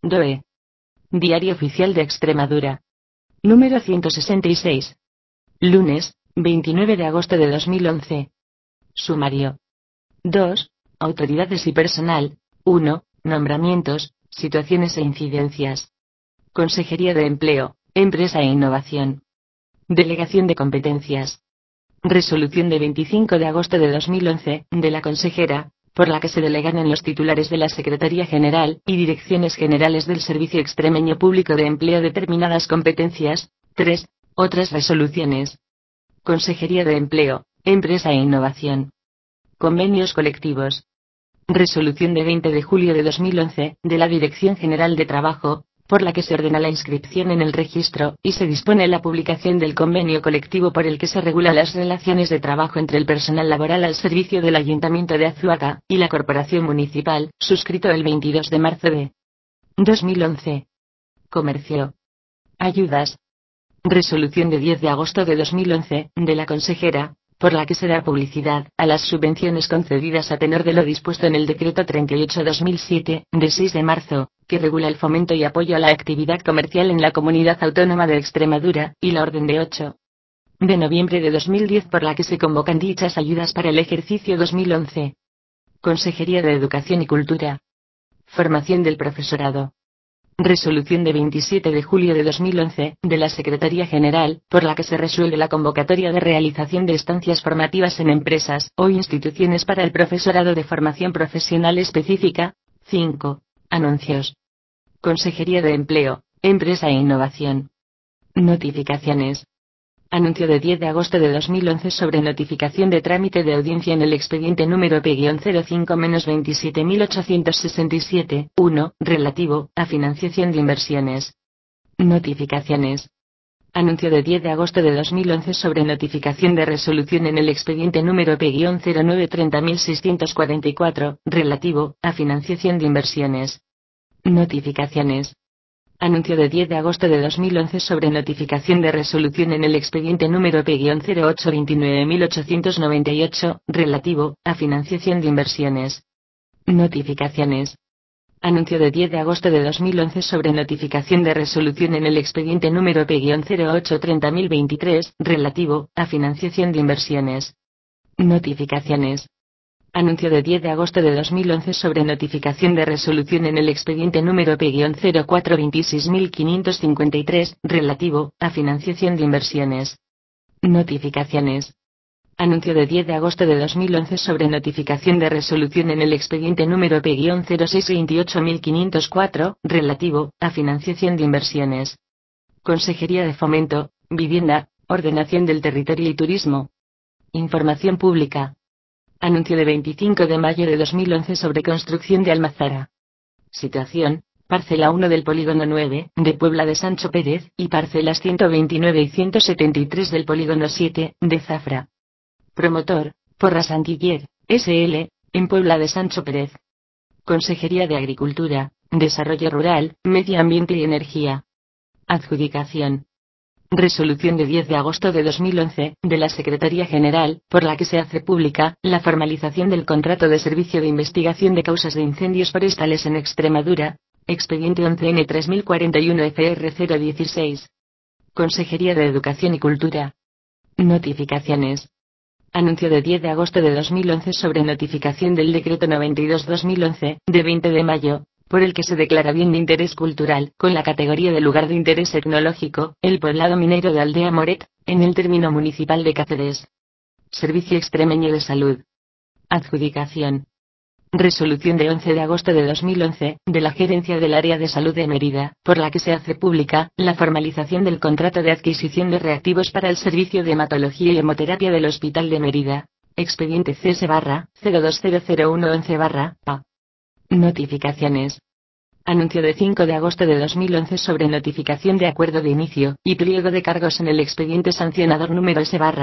DOE. Diario Oficial de Extremadura. Número 166. Lunes, 29 de agosto de 2011. Sumario. 2. Autoridades y personal. 1. Nombramientos, situaciones e incidencias. Consejería de Empleo, Empresa e Innovación. Delegación de competencias. Resolución de 25 de agosto de 2011, de la consejera, por la que se delegan en los titulares de la Secretaría General y Direcciones Generales del Servicio Extremeño Público de Empleo determinadas competencias. 3. Otras resoluciones. Consejería de Empleo, Empresa e Innovación. Convenios colectivos. Resolución de 20 de julio de 2011, de la Dirección General de Trabajo, por la que se ordena la inscripción en el registro, y se dispone la publicación del convenio colectivo por el que se regulan las relaciones de trabajo entre el personal laboral al servicio del Ayuntamiento de Azuaga, y la Corporación Municipal, suscrito el 22 de marzo de 2011. Comercio. Ayudas. Resolución de 10 de agosto de 2011, de la consejera, por la que se da publicidad a las subvenciones concedidas a tenor de lo dispuesto en el Decreto 38/2007, de 6 de marzo, que regula el fomento y apoyo a la actividad comercial en la Comunidad Autónoma de Extremadura, y la Orden de 8 de noviembre de 2010 por la que se convocan dichas ayudas para el ejercicio 2011. Consejería de Educación y Cultura. Formación del profesorado. Resolución de 27 de julio de 2011, de la Secretaría General, por la que se resuelve la convocatoria de realización de estancias formativas en empresas o instituciones para el profesorado de formación profesional específica. 5. Anuncios. Consejería de Empleo, Empresa e Innovación. Notificaciones. Anuncio de 10 de agosto de 2011 sobre notificación de trámite de audiencia en el expediente número P-05-27867-1, relativo a financiación de inversiones. Notificaciones. Anuncio de 10 de agosto de 2011 sobre notificación de resolución en el expediente número P-0930.644, relativo a financiación de inversiones. Notificaciones. Anuncio de 10 de agosto de 2011 sobre notificación de resolución en el expediente número P-0829.898, relativo a financiación de inversiones. Notificaciones. Anuncio de 10 de agosto de 2011 sobre notificación de resolución en el expediente número P-0830.023, relativo a financiación de inversiones. Notificaciones. Anuncio de 10 de agosto de 2011 sobre notificación de resolución en el expediente número P-0426.553, relativo a financiación de inversiones. Notificaciones. Anuncio de 10 de agosto de 2011 sobre notificación de resolución en el expediente número P-0628.504, relativo a financiación de inversiones. Consejería de Fomento, Vivienda, Ordenación del Territorio y Turismo. Información pública. Anuncio de 25 de mayo de 2011 sobre construcción de Almazara. Situación: parcela 1 del polígono 9, de Puebla de Sancho Pérez, y parcelas 129 y 173 del polígono 7, de Zafra. Promotor: Porras Antiller, S.L., en Puebla de Sancho Pérez. Consejería de Agricultura, Desarrollo Rural, Medio Ambiente y Energía. Adjudicación. Resolución de 10 de agosto de 2011, de la Secretaría General, por la que se hace pública la formalización del contrato de servicio de investigación de causas de incendios forestales en Extremadura, expediente 11N3041-FR016. Consejería de Educación y Cultura. Notificaciones. Anuncio de 10 de agosto de 2011 sobre notificación del Decreto 92/2011, de 20 de mayo, por el que se declara bien de interés cultural, con la categoría de lugar de interés etnológico, el poblado minero de Aldea Moret, en el término municipal de Cáceres. Servicio Extremeño de Salud. Adjudicación. Resolución de 11 de agosto de 2011, de la Gerencia del Área de Salud de Mérida, por la que se hace pública la formalización del contrato de adquisición de reactivos para el servicio de hematología y hemoterapia del Hospital de Mérida. Expediente CS-0200111-A. Notificaciones. Anuncio de 5 de agosto de 2011 sobre notificación de acuerdo de inicio y pliego de cargos en el expediente sancionador número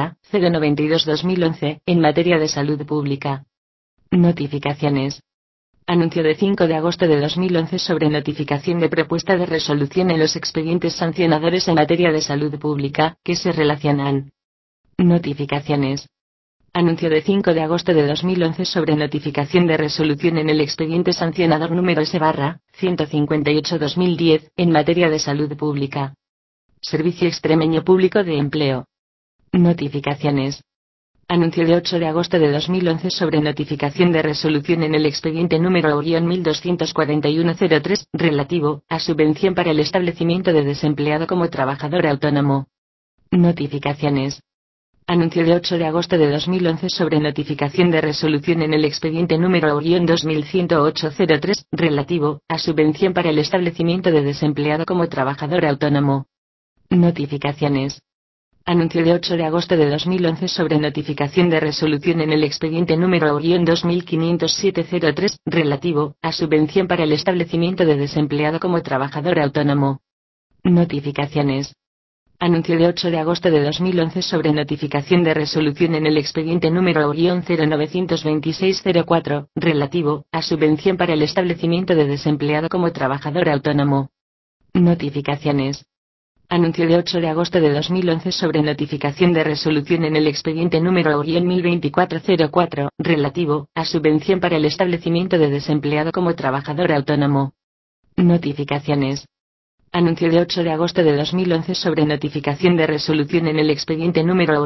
S-092/2011, en materia de salud pública. Notificaciones. Anuncio de 5 de agosto de 2011 sobre notificación de propuesta de resolución en los expedientes sancionadores en materia de salud pública, que se relacionan. Notificaciones. Anuncio de 5 de agosto de 2011 sobre notificación de resolución en el expediente sancionador número S/158/2010 en materia de salud pública. Servicio Extremeño Público de Empleo. Notificaciones. Anuncio de 8 de agosto de 2011 sobre notificación de resolución en el expediente número 124103, relativo a subvención para el establecimiento de desempleado como trabajador autónomo. Notificaciones. Anuncio de 8 de agosto de 2011 sobre notificación de resolución en el expediente número 210803, relativo a subvención para el establecimiento de desempleado como trabajador autónomo. Notificaciones. Anuncio de 8 de agosto de 2011 sobre notificación de resolución en el expediente número 250703, relativo a subvención para el establecimiento de desempleado como trabajador autónomo. Notificaciones. Anuncio de 8 de agosto de 2011 sobre notificación de resolución en el expediente número 092604, relativo a subvención para el establecimiento de desempleado como trabajador autónomo. Notificaciones. Anuncio de 8 de agosto de 2011 sobre notificación de resolución en el expediente número 102404, relativo a subvención para el establecimiento de desempleado como trabajador autónomo. Notificaciones. Anuncio de 8 de agosto de 2011 sobre notificación de resolución en el expediente número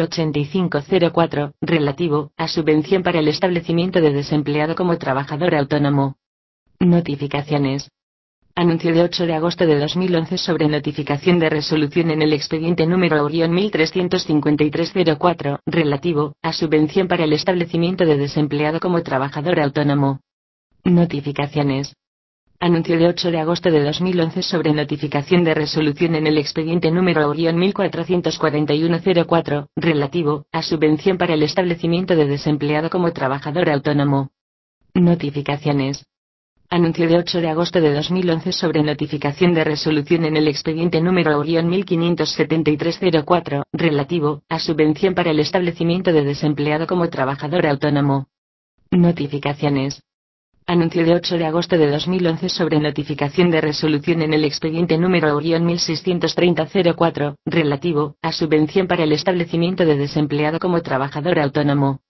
108504, relativo a subvención para el establecimiento de desempleado como trabajador autónomo. Notificaciones. Anuncio de 8 de agosto de 2011 sobre notificación de resolución en el expediente número 135304, relativo a subvención para el establecimiento de desempleado como trabajador autónomo. Notificaciones. Anuncio de 8 de agosto de 2011 sobre notificación de resolución en el expediente número 144104, relativo a subvención para el establecimiento de desempleado como trabajador autónomo. Notificaciones. Anuncio de 8 de agosto de 2011 sobre notificación de resolución en el expediente número 157304, relativo a subvención para el establecimiento de desempleado como trabajador autónomo. Notificaciones. Anuncio de 8 de agosto de 2011 sobre notificación de resolución en el expediente número 163004, relativo a subvención para el establecimiento de desempleado como trabajador autónomo.